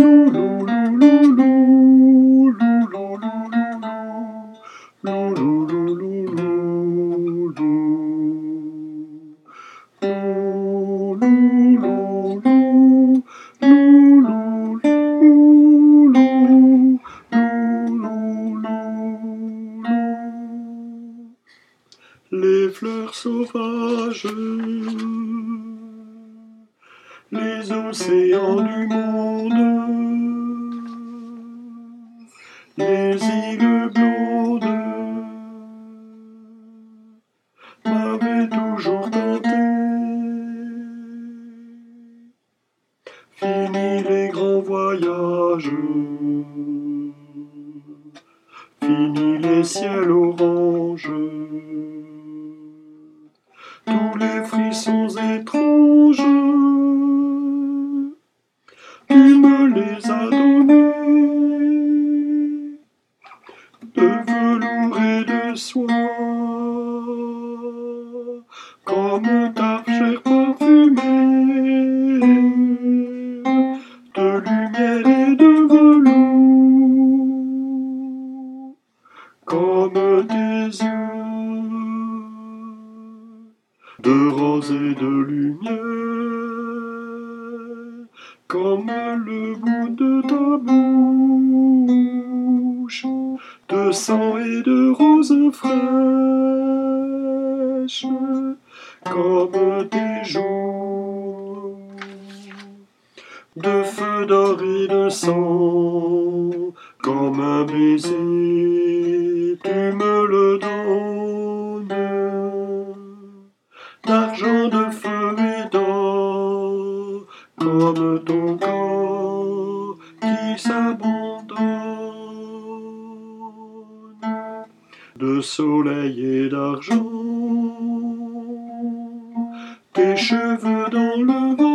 Les fleurs sauvages, les océans du monde, les îles blondes m'avaient toujours tenté. Fini les grands voyages, fini les ciels oranges, tous les frissons étranges, tu me les as donnés, de velours et de soie, comme ta chair parfumée, de lumière et de velours, comme tes yeux, de rose et de lumière, comme le bout de ta bouche, de sang et de rose fraîche, comme tes joues, de feu d'or et de sang, comme un baiser, tu me le donnes, d'argent, de feu et d'or, comme ton corps qui s'abandonne, de soleil et d'argent, tes cheveux dans le vent,